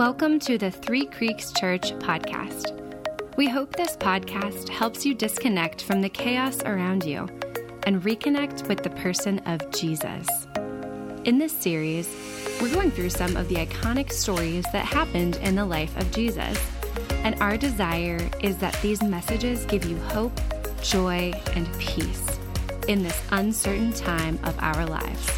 Welcome to the Three Creeks Church podcast. We hope this podcast helps you disconnect from the chaos around you and reconnect with the person of Jesus. In this series, we're going through some of the iconic stories that happened in the life of Jesus, and our desire is that these messages give you hope, joy, and peace in this uncertain time of our lives.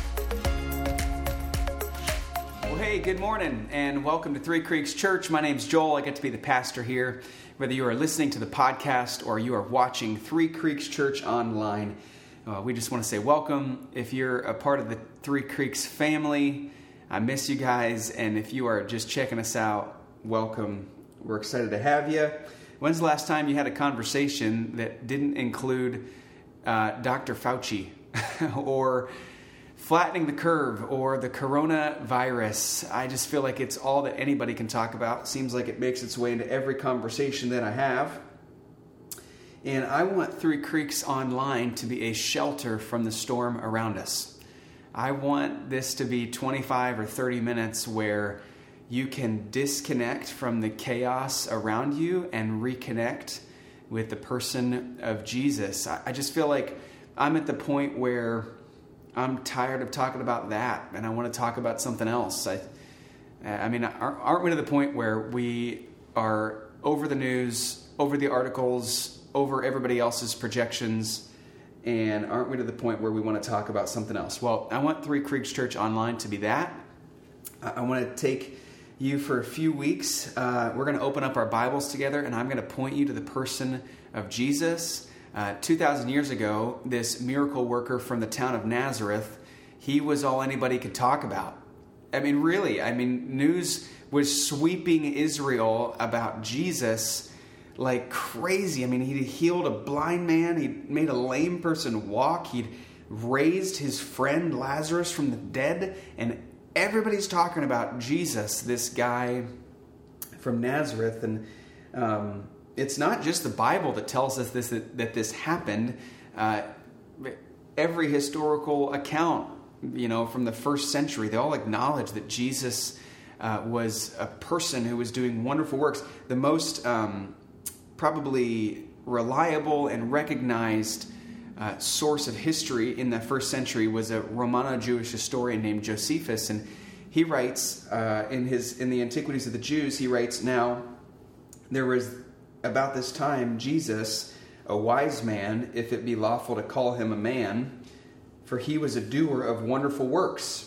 Well, hey, good morning, and welcome to Three Creeks Church. My name's Joel. I get to be the pastor here. Whether you are listening to the podcast or you are watching Three Creeks Church online, we just want to say welcome. If you're a part of the Three Creeks family, I miss you guys, and if you are just checking us out, welcome. We're excited to have you. When's the last time you had a conversation that didn't include Dr. Fauci or flattening the curve or the coronavirus? I just feel like it's all that anybody can talk about. It seems like it makes its way into every conversation that I have. And I want Three Creeks Online to be a shelter from the storm around us. I want this to be 25 or 30 minutes where you can disconnect from the chaos around you and reconnect with the person of Jesus. I just feel like I'm at the point where I'm tired of talking about that, and I want to talk about something else. I mean, aren't we to the point where we are over the news, over the articles, over everybody else's projections, and aren't we to the point where we want to talk about something else? Well, I want Three Creeks Church Online to be that. I want to take you for a few weeks. We're going to open up our Bibles together, and I'm going to point you to the person of Jesus. 2,000 years ago, this miracle worker from the town of Nazareth, he was all anybody could talk about. I mean, really, news was sweeping Israel about Jesus like crazy. I mean, he'd healed a blind man. He'd made a lame person walk. He'd raised his friend Lazarus from the dead. And everybody's talking about Jesus, this guy from Nazareth. And it's not just the Bible that tells us that this happened. Every historical account, from the first century, they all acknowledge that Jesus was a person who was doing wonderful works. The most probably reliable and recognized source of history in the first century was a Romano-Jewish historian named Josephus, and he writes in the Antiquities of the Jews. He writes, "Now there was about this time Jesus, a wise man, if it be lawful to call him a man, for he was a doer of wonderful works."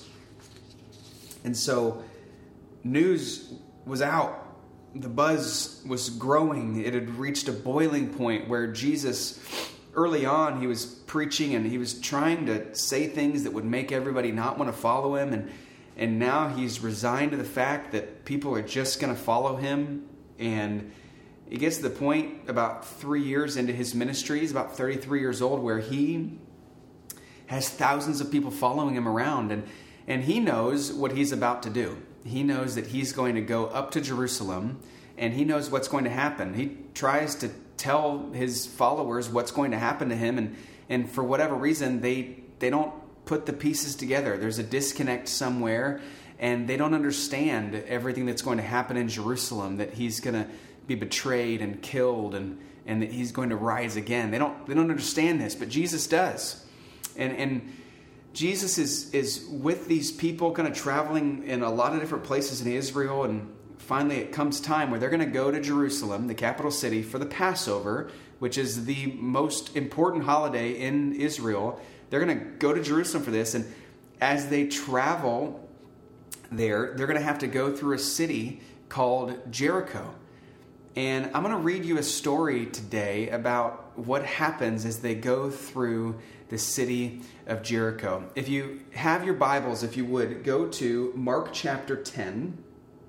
And so news was out. The buzz was growing. It had reached a boiling point where Jesus, early on, he was preaching and he was trying to say things that would make everybody not want to follow him. And now he's resigned to the fact that people are just going to follow him. And it gets to the point about 3 years into his ministry, he's about 33 years old, where he has thousands of people following him around. And he knows what he's about to do. He knows that he's going to go up to Jerusalem, and he knows what's going to happen. He tries to tell his followers what's going to happen to him, and for whatever reason, they don't put the pieces together. There's a disconnect somewhere, and they don't understand everything that's going to happen in Jerusalem, that he's going to be betrayed and killed, and that he's going to rise again. They don't understand this, but Jesus does. And Jesus is with these people kind of traveling in a lot of different places in Israel, and finally it comes time where they're going to go to Jerusalem, the capital city, for the Passover, which is the most important holiday in Israel. They're going to go to Jerusalem for this, and as they travel there, they're going to have to go through a city called Jericho. And I'm going to read you a story today about what happens as they go through the city of Jericho. If you have your Bibles, if you would, go to Mark chapter 10.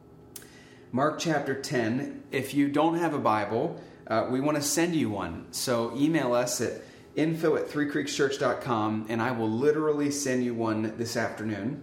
Mark chapter 10. If you don't have a Bible, we want to send you one. So email us at info@threecreekschurch.com, and I will literally send you one this afternoon.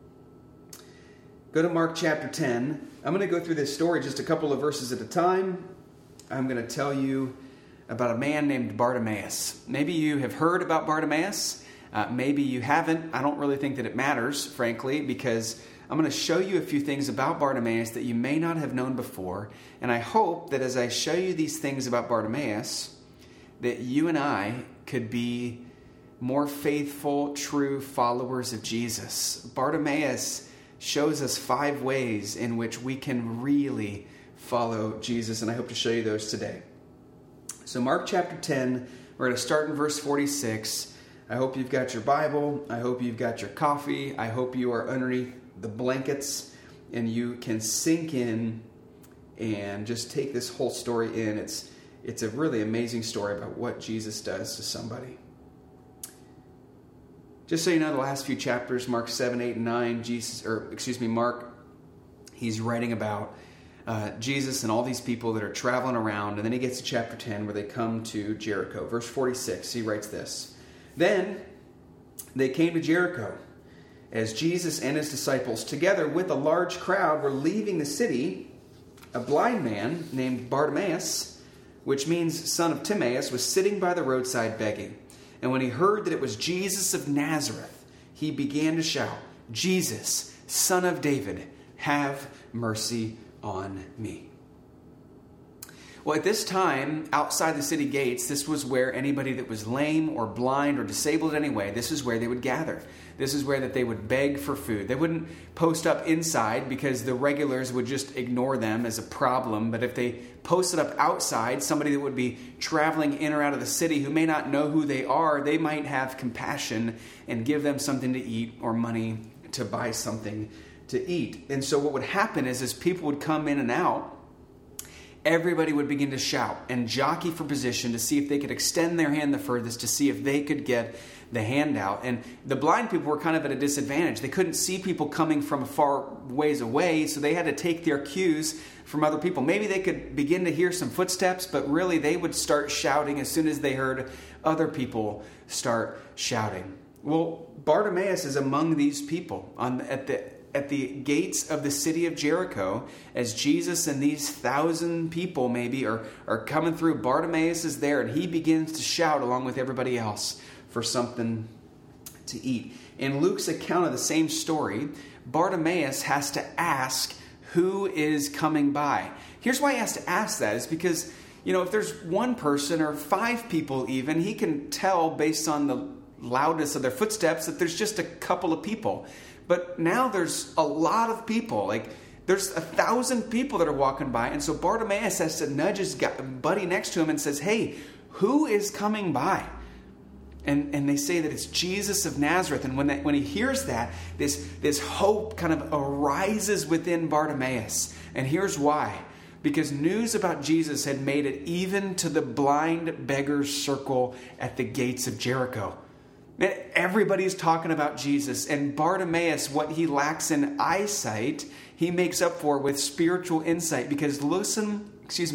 Go to Mark chapter 10. I'm going to go through this story just a couple of verses at a time. I'm going to tell you about a man named Bartimaeus. Maybe you have heard about Bartimaeus. Maybe you haven't. I don't really think that it matters, frankly, because I'm going to show you a few things about Bartimaeus that you may not have known before. And I hope that as I show you these things about Bartimaeus, that you and I could be more faithful, true followers of Jesus. Bartimaeus shows us 5 ways in which we can really follow Jesus, and I hope to show you those today. So Mark chapter 10, we're going to start in verse 46. I hope you've got your Bible. I hope you've got your coffee. I hope you are underneath the blankets and you can sink in and just take this whole story in. It's a really amazing story about what Jesus does to somebody. Just so you know, the last few chapters, Mark 7, 8, and 9, Mark, he's writing about Jesus and all these people that are traveling around. And then he gets to chapter 10 where they come to Jericho. Verse 46, he writes this. Then they came to Jericho. As Jesus and his disciples, together with a large crowd, were leaving the city, a blind man named Bartimaeus, which means son of Timaeus, was sitting by the roadside begging. And when he heard that it was Jesus of Nazareth, he began to shout, "Jesus, Son of David, have mercy on me." Well, at this time, outside the city gates, this was where anybody that was lame or blind or disabled in any way, this is where they would gather. This is where that they would beg for food. They wouldn't post up inside because the regulars would just ignore them as a problem. But if they posted up outside, somebody that would be traveling in or out of the city who may not know who they are, they might have compassion and give them something to eat or money to buy something to eat. And so what would happen is as people would come in and out, everybody would begin to shout and jockey for position to see if they could extend their hand the furthest, to see if they could get the handout. And the blind people were kind of at a disadvantage. They couldn't see people coming from far ways away, so they had to take their cues from other people. Maybe they could begin to hear some footsteps, but really they would start shouting as soon as they heard other people start shouting. Well, Bartimaeus is among these people at the gates of the city of Jericho. As Jesus and these 1,000 people maybe are coming through, Bartimaeus is there, and he begins to shout along with everybody else for something to eat. In Luke's account of the same story, Bartimaeus has to ask who is coming by. Here's why he has to ask that, is because, if there's one person or 5 people even, he can tell based on the loudness of their footsteps that there's just a couple of people. But now there's a lot of people. There's 1,000 people that are walking by. And so Bartimaeus has to nudge his buddy next to him and says, "Hey, who is coming by?" And they say that it's Jesus of Nazareth. And when he hears that, this hope kind of arises within Bartimaeus. And here's why. Because news about Jesus had made it even to the blind beggar's circle at the gates of Jericho. Man, everybody's talking about Jesus. And Bartimaeus, what he lacks in eyesight, he makes up for with spiritual insight. Because listen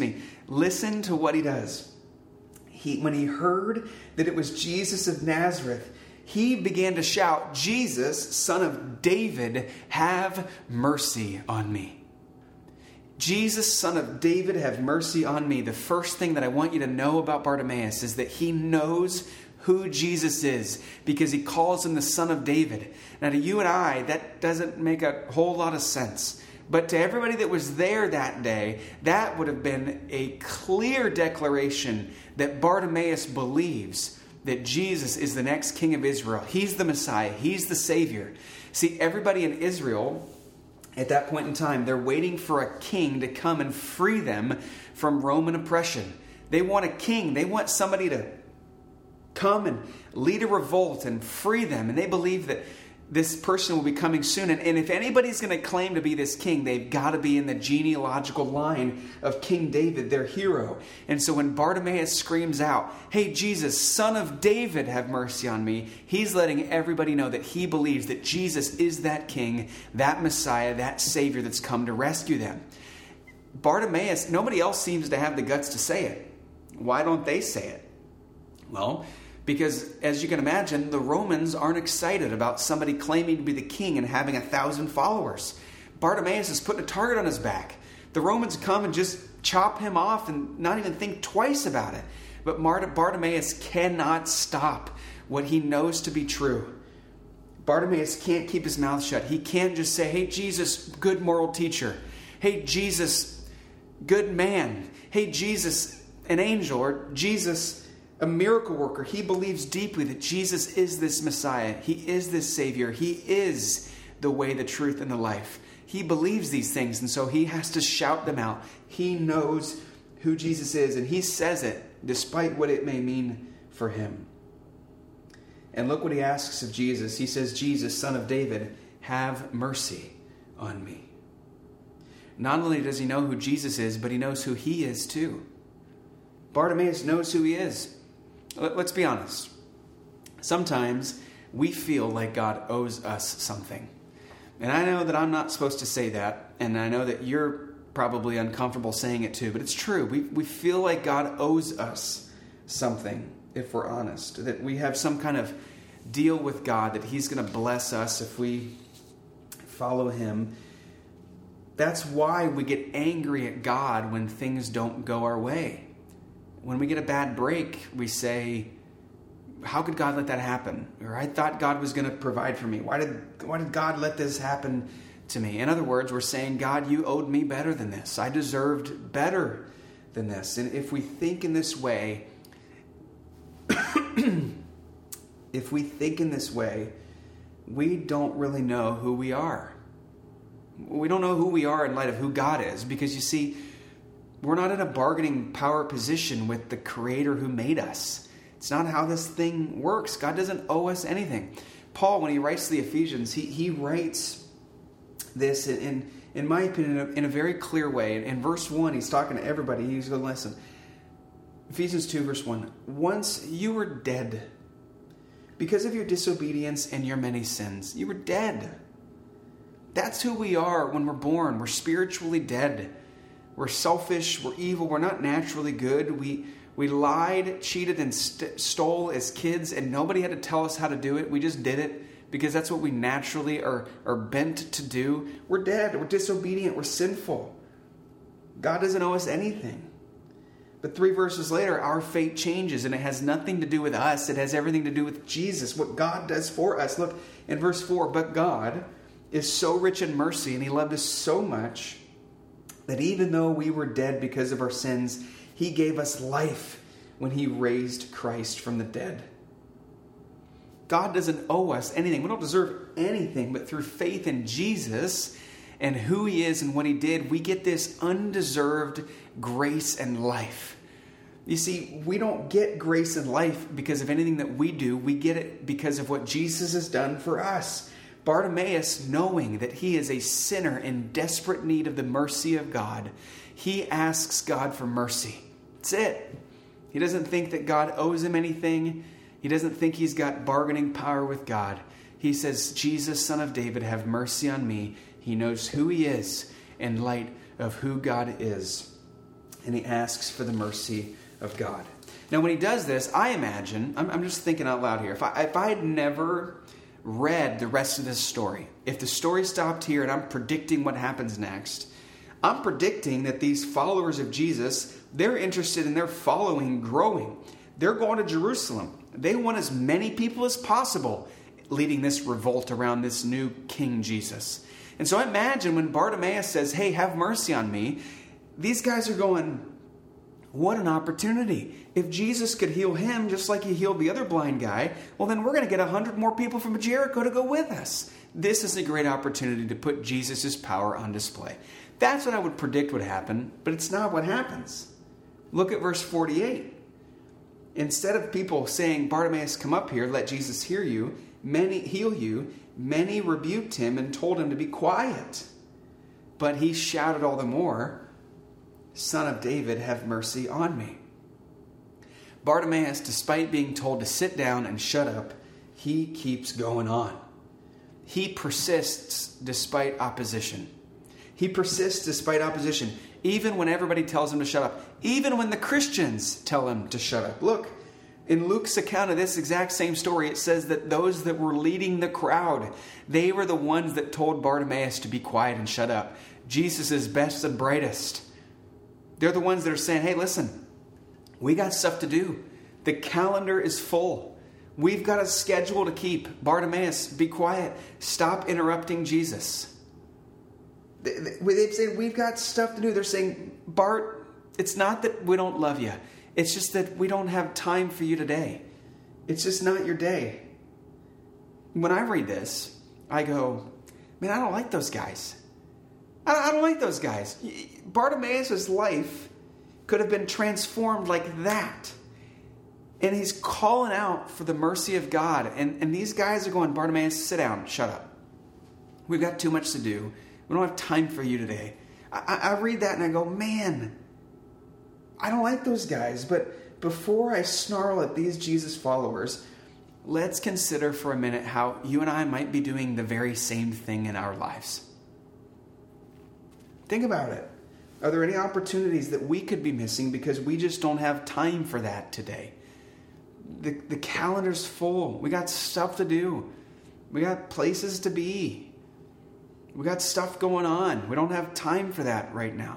to what he does. When he heard that it was Jesus of Nazareth, he began to shout, "Jesus, Son of David, have mercy on me." Jesus, Son of David, have mercy on me. The first thing that I want you to know about Bartimaeus is that he knows who Jesus is because he calls him the Son of David. Now to you and I, that doesn't make a whole lot of sense. But to everybody that was there that day, that would have been a clear declaration that Bartimaeus believes that Jesus is the next king of Israel. He's the Messiah. He's the Savior. See, everybody in Israel at that point in time, they're waiting for a king to come and free them from Roman oppression. They want a king. They want somebody to come and lead a revolt and free them. And they believe that this person will be coming soon. And if anybody's going to claim to be this king, they've got to be in the genealogical line of King David, their hero. And so when Bartimaeus screams out, "Hey, Jesus, Son of David, have mercy on me," he's letting everybody know that he believes that Jesus is that king, that Messiah, that Savior that's come to rescue them. Bartimaeus, nobody else seems to have the guts to say it. Why don't they say it? Well, because, as you can imagine, the Romans aren't excited about somebody claiming to be the king and having 1,000 followers. Bartimaeus is putting a target on his back. The Romans come and just chop him off and not even think twice about it. But Bartimaeus cannot stop what he knows to be true. Bartimaeus can't keep his mouth shut. He can't just say, hey, Jesus, good moral teacher. Hey, Jesus, good man. Hey, Jesus, an angel. Or Jesus, a miracle worker. He believes deeply that Jesus is this Messiah. He is this Savior. He is the way, the truth, and the life. He believes these things, and so he has to shout them out. He knows who Jesus is, and he says it despite what it may mean for him. And look what he asks of Jesus. He says, Jesus, Son of David, have mercy on me. Not only does he know who Jesus is, but he knows who he is too. Bartimaeus knows who he is. Let's be honest. Sometimes we feel like God owes us something. And I know that I'm not supposed to say that, and I know that you're probably uncomfortable saying it too, but it's true. We feel like God owes us something, if we're honest, that we have some kind of deal with God, that he's going to bless us if we follow him. That's why we get angry at God when things don't go our way. When we get a bad break, we say, how could God let that happen? Or I thought God was going to provide for me. Why did God let this happen to me? In other words, we're saying, God, you owed me better than this. I deserved better than this. And if we think in this way, we don't really know who we are. We don't know who we are in light of who God is, because you see, we're not in a bargaining power position with the Creator who made us. It's not how this thing works. God doesn't owe us anything. Paul, when he writes to the Ephesians, he writes this in my opinion, in a very clear way. In verse 1, he's talking to everybody. He's going, listen, Ephesians 2, verse 1. Once you were dead because of your disobedience and your many sins. You were dead. That's who we are when we're born. We're spiritually dead. We're selfish. We're evil. We're not naturally good. We lied, cheated, and stole as kids, and nobody had to tell us how to do it. We just did it because that's what we naturally are bent to do. We're dead. We're disobedient. We're sinful. God doesn't owe us anything. But 3 verses later, our fate changes, and it has nothing to do with us. It has everything to do with Jesus, what God does for us. Look, in verse 4, but God is so rich in mercy, and he loved us so much that even though we were dead because of our sins, he gave us life when he raised Christ from the dead. God doesn't owe us anything. We don't deserve anything, but through faith in Jesus and who he is and what he did, we get this undeserved grace and life. You see, we don't get grace and life because of anything that we do. We get it because of what Jesus has done for us. Bartimaeus, knowing that he is a sinner in desperate need of the mercy of God, he asks God for mercy. That's it. He doesn't think that God owes him anything. He doesn't think he's got bargaining power with God. He says, Jesus, Son of David, have mercy on me. He knows who he is in light of who God is. And he asks for the mercy of God. Now, when he does this, I imagine, I'm just thinking out loud here, if I had never read the rest of this story, if the story stopped here and I'm predicting what happens next, I'm predicting that these followers of Jesus, they're interested in their following growing. They're going to Jerusalem. They want as many people as possible leading this revolt around this new King Jesus. And so I imagine when Bartimaeus says, hey, have mercy on me, these guys are going, what an opportunity. If Jesus could heal him just like he healed the other blind guy, well, then we're going to get 100 more people from Jericho to go with us. This is a great opportunity to put Jesus' power on display. That's what I would predict would happen, but it's not what happens. Look at verse 48. Instead of people saying, Bartimaeus, come up here, let Jesus heal you, many rebuked him and told him to be quiet. But he shouted all the more, Son of David, have mercy on me. Bartimaeus, despite being told to sit down and shut up, he keeps going on. He persists despite opposition. He persists despite opposition, even when everybody tells him to shut up, even when the Christians tell him to shut up. Look, in Luke's account of this exact same story, it says that those that were leading the crowd, they were the ones that told Bartimaeus to be quiet and shut up. Jesus' best and brightest. They're the ones that are saying, hey, listen, we got stuff to do. The calendar is full. We've got a schedule to keep. Bartimaeus, be quiet. Stop interrupting Jesus. They've said, we've got stuff to do. They're saying, Bart, it's not that we don't love you. It's just that we don't have time for you today. It's just not your day. When I read this, I go, man, I don't like those guys. I don't like those guys. Bartimaeus' life could have been transformed like that. And he's calling out for the mercy of God. And these guys are going, Bartimaeus, sit down, shut up. We've got too much to do. We don't have time for you today. I read that and I go, man, I don't like those guys. But before I snarl at these Jesus followers, let's consider for a minute how you and I might be doing the very same thing in our lives. Think about it. Are there any opportunities that we could be missing because we just don't have time for that today? The calendar's full. We got stuff to do. We got places to be. We got stuff going on. We don't have time for that right now.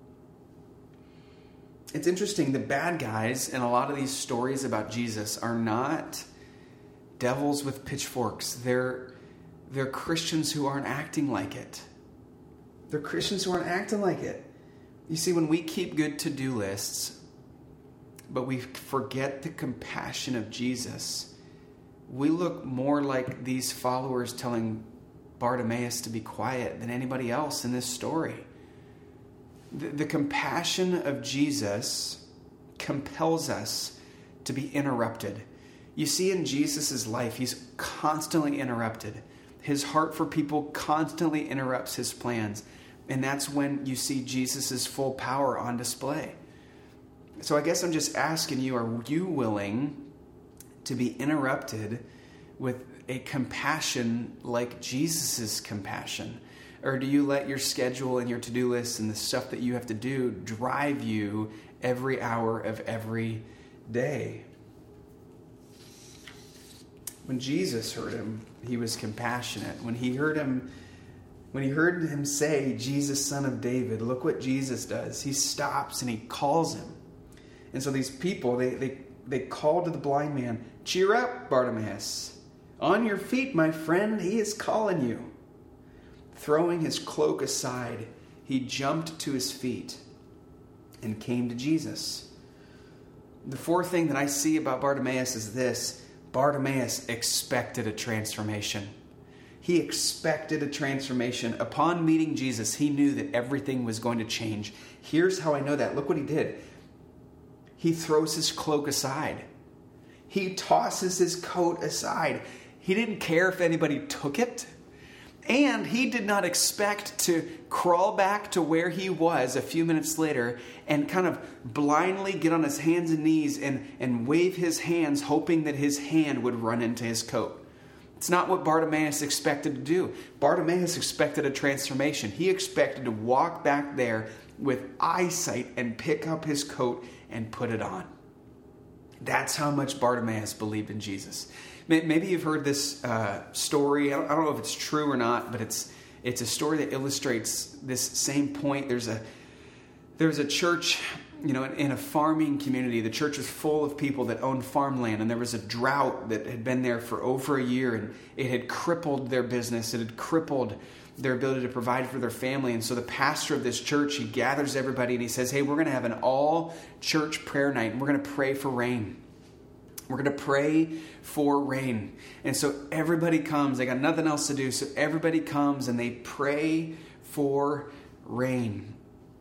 It's interesting. The bad guys in a lot of these stories about Jesus are not devils with pitchforks. They're Christians who aren't acting like it. They're Christians who aren't acting like it. You see, when we keep good to-do lists, but we forget the compassion of Jesus, we look more like these followers telling Bartimaeus to be quiet than anybody else in this story. The compassion of Jesus compels us to be interrupted. You see, in Jesus' life, he's constantly interrupted. His heart for people constantly interrupts his plans. And that's when you see Jesus' full power on display. So I guess I'm just asking you, are you willing to be interrupted with a compassion like Jesus' compassion? Or do you let your schedule and your to-do list and the stuff that you have to do drive you every hour of every day? When Jesus heard him, he was compassionate. When he heard him say, Jesus, Son of David, look what Jesus does. He stops and he calls him. And so these people, they call to the blind man, cheer up, Bartimaeus. On your feet, my friend, he is calling you. Throwing his cloak aside, he jumped to his feet and came to Jesus. The fourth thing that I see about Bartimaeus is this. Bartimaeus expected a transformation. He expected a transformation. Upon meeting Jesus, he knew that everything was going to change. Here's how I know that. Look what he did. He throws his cloak aside. He tosses his coat aside. He didn't care if anybody took it. And he did not expect to crawl back to where he was a few minutes later and kind of blindly get on his hands and knees and wave his hands, hoping that his hand would run into his coat. It's not what Bartimaeus expected to do. Bartimaeus expected a transformation. He expected to walk back there with eyesight and pick up his coat and put it on. That's how much Bartimaeus believed in Jesus. Maybe you've heard this story. I don't know if it's true or not, but it's a story that illustrates this same point. There's a church, in a farming community. The church was full of people that owned farmland, and there was a drought that had been there for over a year, and it had crippled their business. It had crippled their ability to provide for their family. And so the pastor of this church, he gathers everybody and he says, hey, we're going to have an all-church prayer night, and we're going to pray for rain. We're going to pray for rain. And so everybody comes. They got nothing else to do. So everybody comes and they pray for rain.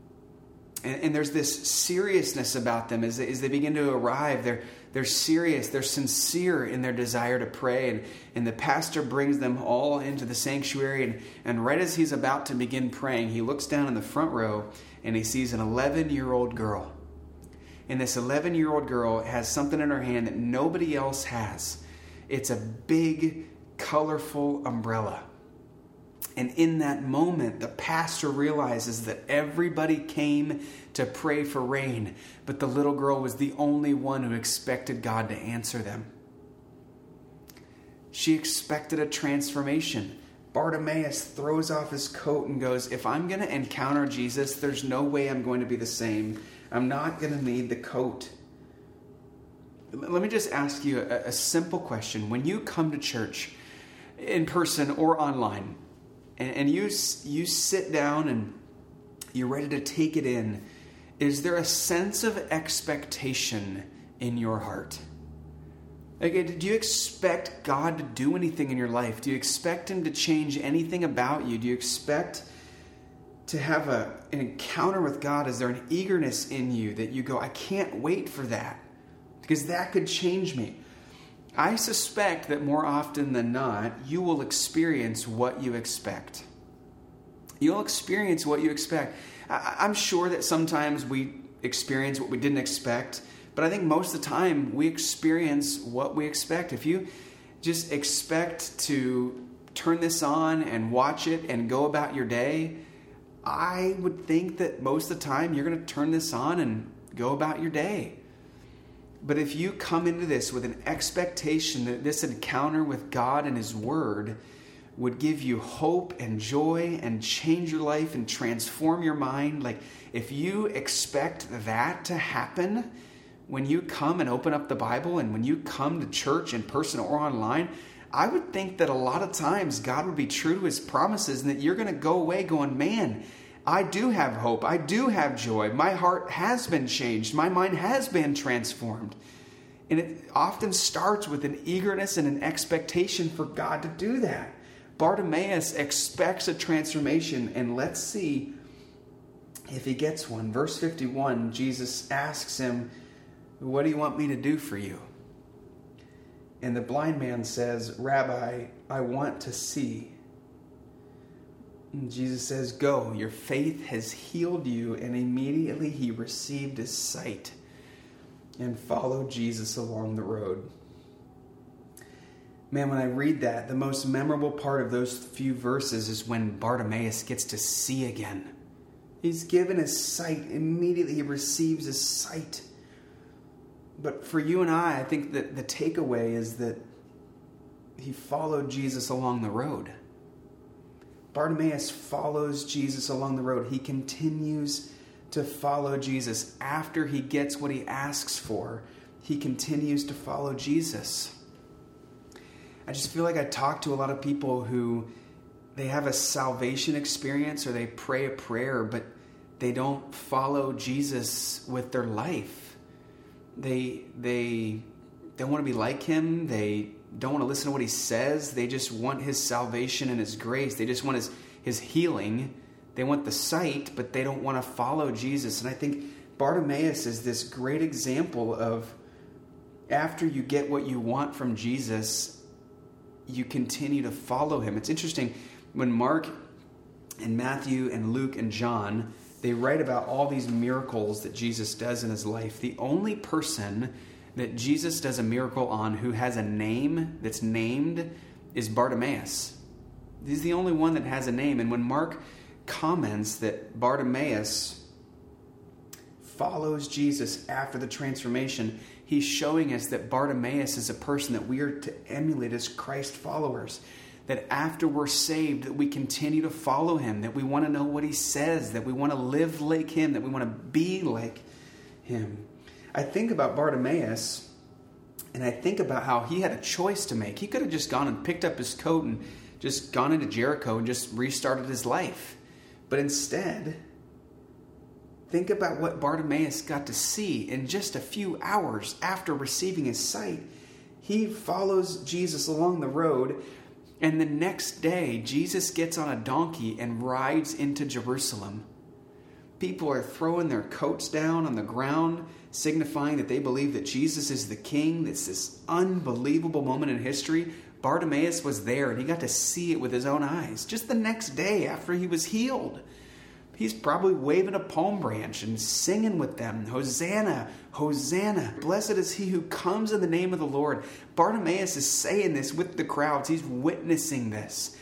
And there's this seriousness about them as they begin to arrive. They're serious. They're sincere in their desire to pray. And the pastor brings them all into the sanctuary. And right as he's about to begin praying, he looks down in the front row and he sees an 11-year-old girl. And this 11-year-old girl has something in her hand that nobody else has. It's a big, colorful umbrella. And in that moment, the pastor realizes that everybody came to pray for rain, but the little girl was the only one who expected God to answer them. She expected a transformation. Bartimaeus throws off his coat and goes, if I'm going to encounter Jesus, there's no way I'm going to be the same. I'm not going to need the coat. let me just ask you a simple question. When you come to church, in person or online, and you sit down and you're ready to take it in, is there a sense of expectation in your heart? Like, do you expect God to do anything in your life? Do you expect Him to change anything about you? Do you expect to have an encounter with God? Is there an eagerness in you that you go, I can't wait for that, because that could change me? I suspect that more often than not, you will experience what you expect. You'll experience what you expect. I'm sure that sometimes we experience what we didn't expect, but I think most of the time we experience what we expect. If you just expect to turn this on and watch it and go about your day, I would think that most of the time you're going to turn this on and go about your day. But if you come into this with an expectation that this encounter with God and His Word would give you hope and joy and change your life and transform your mind, like if you expect that to happen when you come and open up the Bible and when you come to church in person or online, I would think that a lot of times God would be true to His promises and that you're going to go away going, man, I do have hope. I do have joy. My heart has been changed. My mind has been transformed. And it often starts with an eagerness and an expectation for God to do that. Bartimaeus expects a transformation, and let's see if he gets one. Verse 51, Jesus asks him, what do you want me to do for you? And the blind man says, Rabbi, I want to see. And Jesus says, go, your faith has healed you. And immediately he received his sight and followed Jesus along the road. Man, when I read that, the most memorable part of those few verses is when Bartimaeus gets to see again. He's given his sight. Immediately he receives his sight. But for you and I think that the takeaway is that he followed Jesus along the road. Bartimaeus follows Jesus along the road. He continues to follow Jesus. After he gets what he asks for, he continues to follow Jesus. I just feel like I talk to a lot of people who they have a salvation experience or they pray a prayer, but they don't follow Jesus with their life. They don't want to be like him. They don't want to listen to what he says. They just want his salvation and his grace. They just want his healing. They want the sight, but they don't want to follow Jesus. And I think Bartimaeus is this great example of after you get what you want from Jesus, you continue to follow him. It's interesting, when Mark and Matthew and Luke and John, they write about all these miracles that Jesus does in his life. The only person that Jesus does a miracle on who has a name that's named is Bartimaeus. He's the only one that has a name. And when Mark comments that Bartimaeus follows Jesus after the transformation, he's showing us that Bartimaeus is a person that we are to emulate as Christ followers. That after we're saved, that we continue to follow him, that we want to know what he says, that we want to live like him, that we want to be like him. I think about Bartimaeus, and I think about how he had a choice to make. He could have just gone and picked up his coat and just gone into Jericho and just restarted his life. But instead, think about what Bartimaeus got to see in just a few hours after receiving his sight. He follows Jesus along the road, and the next day, Jesus gets on a donkey and rides into Jerusalem. People are throwing their coats down on the ground, signifying that they believe that Jesus is the king. It's this unbelievable moment in history. Bartimaeus was there, and he got to see it with his own eyes. Just the next day after he was healed, he's probably waving a palm branch and singing with them, Hosanna, Hosanna, blessed is he who comes in the name of the Lord. Bartimaeus is saying this with the crowds. He's witnessing this.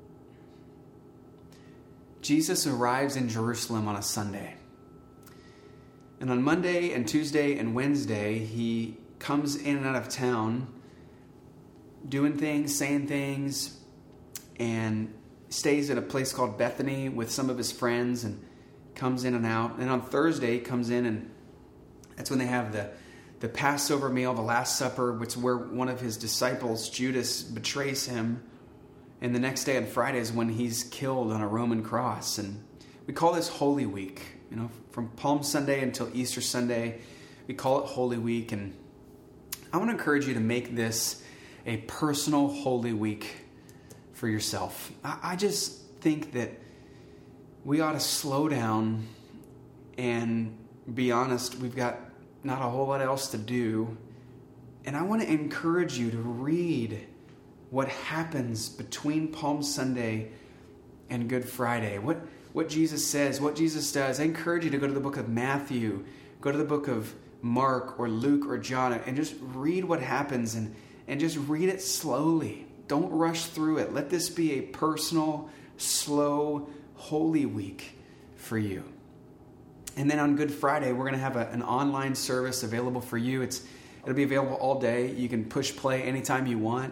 Jesus arrives in Jerusalem on a Sunday. And on Monday and Tuesday and Wednesday, he comes in and out of town, doing things, saying things, and stays at a place called Bethany with some of his friends and comes in and out. And on Thursday, he comes in, and that's when they have the the Passover meal, the Last Supper, which is where one of his disciples, Judas, betrays him. And the next day on Friday is when he's killed on a Roman cross. And we call this Holy Week. From Palm Sunday until Easter Sunday, we call it Holy Week. And I want to encourage you to make this a personal Holy Week for yourself. I just think that we ought to slow down and be honest. We've got not a whole lot else to do. And I want to encourage you to read what happens between Palm Sunday and Good Friday. What Jesus says, what Jesus does. I encourage you to go to the book of Matthew, go to the book of Mark or Luke or John, and just read what happens and just read it slowly. Don't rush through it. Let this be a personal, slow, holy week for you. And then on Good Friday, we're going to have an online service available for you. It'll be available all day. You can push play anytime you want.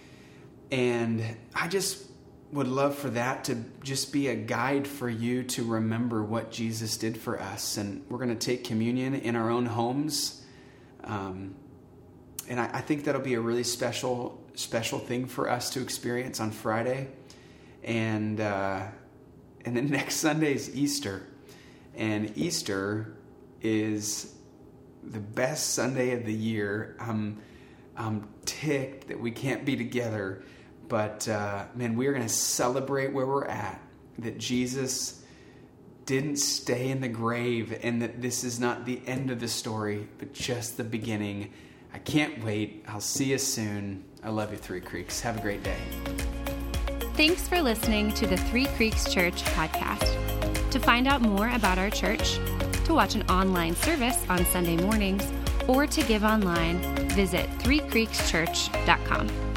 And I just would love for that to just be a guide for you to remember what Jesus did for us. And we're going to take communion in our own homes. And I think that'll be a really special thing for us to experience on Friday. And then next Sunday is Easter. And Easter is the best Sunday of the year. I'm ticked that we can't be together. But, man, we're going to celebrate where we're at, that Jesus didn't stay in the grave, and that this is not the end of the story, but just the beginning. I can't wait. I'll see you soon. I love you, Three Creeks. Have a great day. Thanks for listening to the Three Creeks Church podcast. To find out more about our church, to watch an online service on Sunday mornings, or to give online, visit threecreekschurch.com.